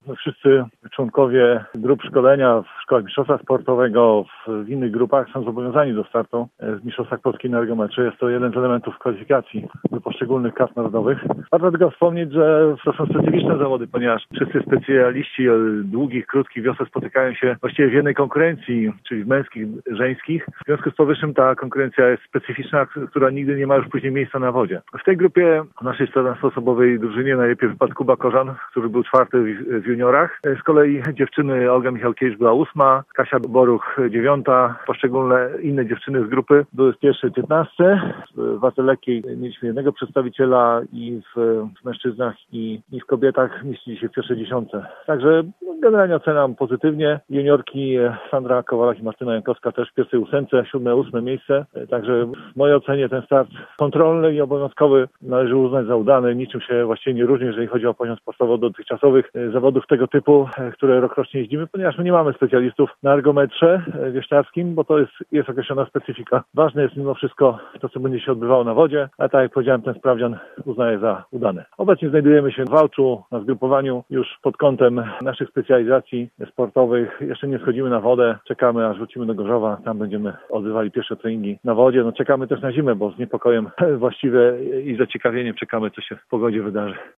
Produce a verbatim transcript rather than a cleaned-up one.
Wszyscy członkowie grup szkolenia w szkołach mistrzostwa sportowego, w, w innych grupach są zobowiązani do startu w mistrzostwach Polski na ergometrze. Jest to jeden z elementów kwalifikacji do poszczególnych kas narodowych. Warto tylko wspomnieć, że to są specyficzne zawody, ponieważ wszyscy specjaliści długich, krótkich wiosel spotykają się właściwie w jednej konkurencji, czyli w męskich, żeńskich. W związku z powyższym ta konkurencja jest specyficzna, która nigdy nie ma już później miejsca na wodzie. W tej grupie w naszej czternastoosobowej drużynie najlepiej wypadł Kuba Korzan, który był czwarty w, w juniorach. Z kolei dziewczyny Olga Michalkiewicz była ósma, Kasia Boruch dziewiąta. Poszczególne inne dziewczyny z grupy były w pierwszej piętnastce. W wadze lekkiej mieliśmy jednego przedstawiciela i w, w mężczyznach i, i w kobietach mieścili się w pierwszej dziesiątce. Także no, generalnie oceniam pozytywnie. Juniorki Sandra Kowalak i Martyna Jankowska też w pierwszej ósemce, siódme, ósme miejsce. Także w mojej ocenie ten start kontrolny i obowiązkowy należy uznać za udany. Niczym się właściwie nie różni, jeżeli chodzi o poziom sportowy od dotychczasowych zawodów tego typu, które rokrocznie jeździmy, ponieważ my nie mamy specjalistów na ergometrze wioślarskim, bo to jest, jest określona specyfika. Ważne jest mimo wszystko to, co będzie się odbywało na wodzie, a tak jak powiedziałem, ten sprawdzian uznaję za udany. Obecnie znajdujemy się w Wałczu na zgrupowaniu już pod kątem naszych specjalizacji sportowych. Jeszcze nie schodzimy na wodę, czekamy aż wrócimy do Gorzowa, tam będziemy odbywali pierwsze treningi na wodzie. No czekamy też na zimę, bo z niepokojem właściwie i zaciekawieniem czekamy, co się w pogodzie wydarzy.